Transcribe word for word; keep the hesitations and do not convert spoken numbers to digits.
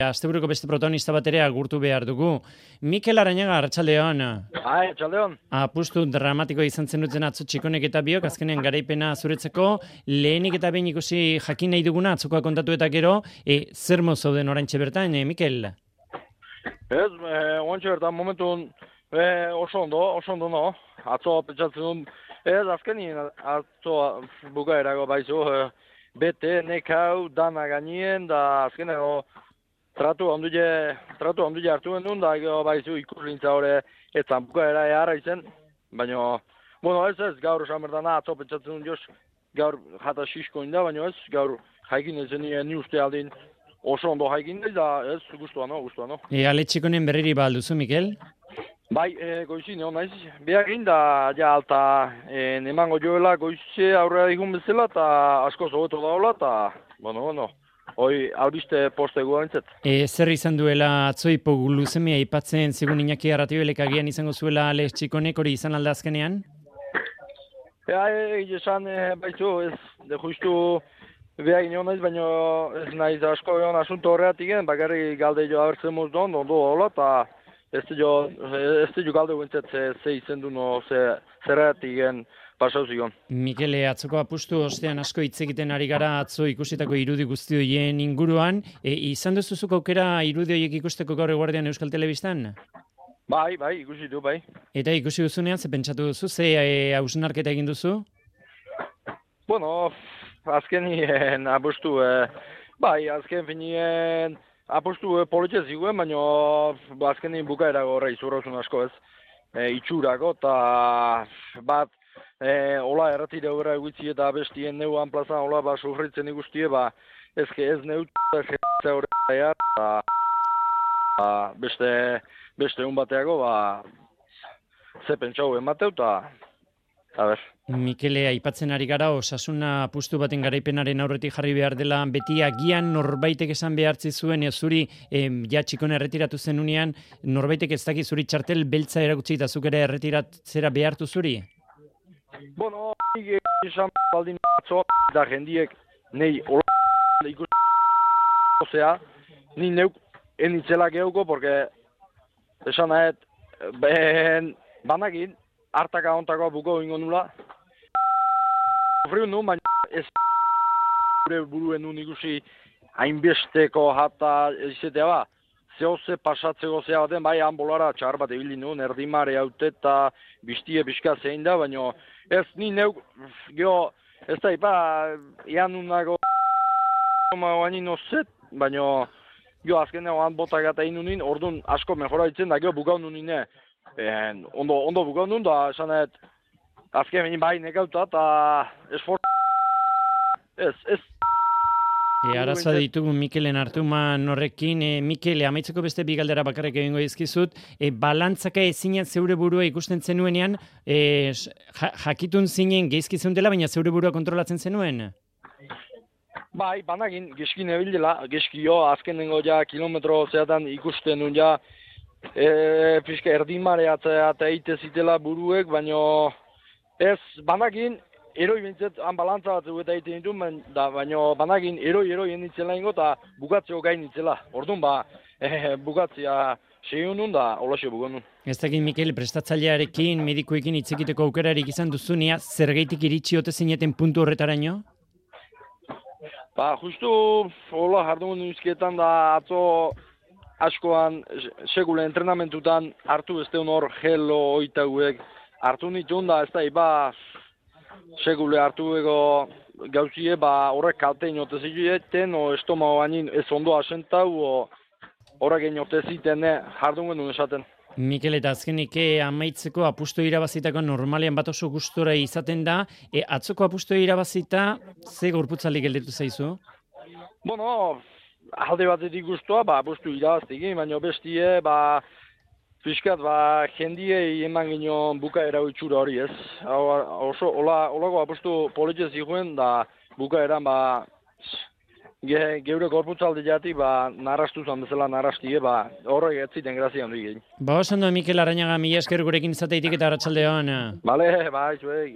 Asteburuko beste protagonista bat ere agurtu behar dugu. Mikel Arañaga, arratsaldeon. Bai, arratsaldeon. Apustu dramatiko izan zenuten atzo Txikonek eta biok, azkenean garaipena zuretzeko, lehenik eta behin ikusi jakin nahi duguna, atzokoa kontatu eta gero, e, zer mo zauden oraintxe bertan, e, Mikel? Ez, e, oraintxe bertan momentun e, oso ondo, oso ondo no. Atzo pentsatzen duen, ez azkenien atzo bukaerako baizu, e, bete, nekau, dana gainien, da azkeneko Tratu ondile, tratu ondile hartu genuen, da baizu ikuslintza hori etzan bukaera eharra izen, baina, bueno, ez ez, gaur esan berdana, atzo pentsatzen duen joz, gaur jata xisko inda, baina ez, gaur jaikin ezen ni uste aldin oso ondo jaikin da, ez, guztua no, guztua no. E, ale Txikonen berriri ba alduzu, Mikel? Bai, e, goizi, nio, naiz, behar egin da, ja, alta, e, nemango joela goize aurrera digun bezala, eta asko zobeto daola, eta, bueno, bueno. Hoi, albiste poste guaintzet. E, zer izan duela atzoipo luzemia aipatzen zigun Iñaki Arratibelek agian izango zuela Alex Txikonek hori izan alda azkenean? Ea, esan e, baizu, ez, de justu behar ginen naiz, baina ez naiz asko egon asunto horreatik gen, bakarri galde jo abertzen muz don, ondo hola, eta ez jo, ez jo galde guaintzet ze, ze izen du no, ze zerreatik gen pasau zigon. Mikele, atzoko apustu ostean asko hitz egiten ari gara atzo ikusitako irudi guzti horien inguruan. E, izan duzuzuk aukera irudi horiek ikusteko gaur eguardian Euskal Telebistan? Bai, bai, ikusi du, bai. Eta ikusi duzunean, ze pentsatu duzu, ze e, hausnarketa egin duzu? Bueno, azkenien apustu, e, bai, azken finien apustu e, politxe ziguen, baina azkenien bukaerago horre izurrozun asko ez. E, itxurako, eta bat, E, ola erratire horra egutzi eta bestien neuan plazan ola ba sufritzen ikustie, ba ezke ez neut eta horreia eta beste, beste un bateago ba ze pentsau emateu eta a ber. Mikele, aipatzen ari gara Osasuna apustu baten garaipenaren aurretik jarri behar dela beti agian norbaitek esan behartzi zuen ez zuri e, ja Txikone erretiratu zenunean norbaitek ez daki zuri txartel beltza erakutsi eta zuk ere erretiratzera behartu zuri? Bueno, esan baldin atzo, da jendiek nahi hola ikustea, ni neuk enitzela geuko, porque esan nahet, ben banakin, hartaka ontako buko ingo nula. Sofriu nu, baina ez gure buruen nun ikusi hainbesteko jata izatea ba. Zehoze pasatzeko zea baten, bai hanbolara txar bat ebili nuen, erdimare haute eta biztie pixka zein da, baina ez ni neuk, geho, ez da ipa, ian nunago magoanin ozet, baina geho azkenean han botak eta inunin, orduan asko mejora ditzen da, geho bukau nunin, eh, ondo, ondo bukau nun da, esanet, azken bai nekauta eta esfor... Ez, ez, E, arazoa ditugu Mikelen Artuman horrekin. E, Mikele, amaitzeko beste bi galdera bakarrik egingo dizkizut. E, balantzaka ezinak zeure burua ikusten zenuenean, e, jakitun zinen geizki zeundela, baina zeure burua kontrolatzen zenuen? Bai, banakin, geskin ebildela, geskio, azkenengo ja kilometro zeatan ikusten nun ja, e, pixka erdimareatzea eta eite zitela buruek, baina ez, banakin, eroi bintzet, han balantza bat zeu eta egiten ditu, da, baina banakin eroi-eroi enitzela ingo eta bukatzeo gain nitzela. Orduan ba, eh, bukatzea segion nun da, holasio bugon nun. Ez dakit, Mikel, prestatzailearekin, medikuekin hitz egiteko aukerarik izan duzunia, zergaitik iritsi ote zineten puntu horretaraino? Ba, justu, hola, jardun nuzkietan da atzo askoan, segule entrenamentutan hartu beste honor gelo oitauek hartu nituen da, ez da, ba, segule hartu ego gauzie, ba, horrek kalte inote zituen, o estomao bainin ez ondo asentau, o horrek inote ziten, jardun genuen esaten. Mikel, eta azkenik amaitzeko apustu irabazitako normalean bat oso gustora izaten da, e, atzoko apustu irabazita, ze gorputzalik gelditu zaizu? Bueno, alde batetik guztua, ba, apustu irabaztekin, baina bestie, ba, fiskat, ba, jendiei eman ginen bukaera itxura hori ez. Oso, hola, holako apustu politxe ziguen, da bukaeran, ba, ge, geure korputzalde jati, ba, narrastu zan bezala narrastie, ba, horrek ez ziten grazia handu egin. Ba, oso ondo, Mikel Arañaga, mila esker gurekin izateitik eta arratsaldeon. Bale, ba, zuei.